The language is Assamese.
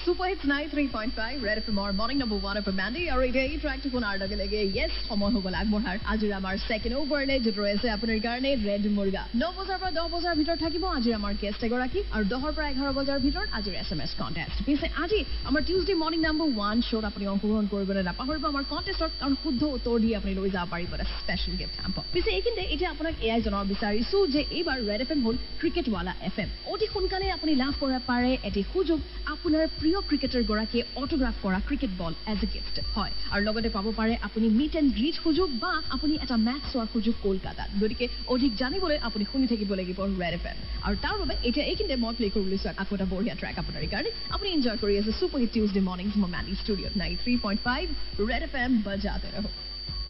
Super Hits 93.5 Red FM morning number 1 of Mandy or a track to phone article again. Yes, সময় হ'ব লাগব হার আজিৰ আমাৰ সেকেন্ড ওভাৰলে যেটো আছে আপোনাৰ কাৰণে ৰেড মুৰ্গা 9 বজাৰ পৰা 10 বজাৰ ভিতৰত থাকিব আজিৰ আমাৰ গেষ্ট এগৰাকী আৰু 10 পৰা 11 বজাৰ ভিতৰত আজিৰ এসএমএস কন্টেস্ট পিছে আজি আমাৰ টিউজডে মৰ্নিং নাম্বাৰ 1 শোত আপুনি অংশগ্ৰহণ কৰিবলৈ নাপাহৰিব আমাৰ কন্টেষ্টত কাৰণ শুদ্ধ উত্তৰ দি আপুনি লৈ যাব পাৰিব এটা স্পেশাল গিফট হাম্প পিছে এইখিনিতে এতিয়া আপোনাক এআই জনাব বিচাৰিছো যে এইবাৰ ৰেড এফএম হ'ল ক্ৰিকেটৱালা এফএম অতি সোনকালে আপুনি লাভ কৰিব পাৰে এটি সুযোগ আপোনাৰ প্ৰিয় ক্ৰিকেটাৰ গৰাকী অটোগ্ৰাফ কৰা cricket ball as a gift হয় আৰু লগতে পাব পাৰে আপুনি মিট এণ্ড গ্ৰীট সুযোগ বা আপুনি এটা মেচ চোৱাৰ সুযোগ কলকাতাত গতিকে অধিক জানিবলৈ আপুনি শুনি থাকিব লাগিব ৰেড এফএম আৰু তাৰ বাবে এতিয়া এইখিনিতে মই প্লে কৰিবলৈ লৈছো আকৌ এটা বঢ়িয়া ট্ৰেক আপোনাৰ কাৰণে আপুনি এনজয় কৰি আছে সুপাৰ হিট টিউজডে মৰ্নিংছ মমানি ষ্টুডিঅ'ত 93.5 ৰেড এফএম বজাতে ৰহো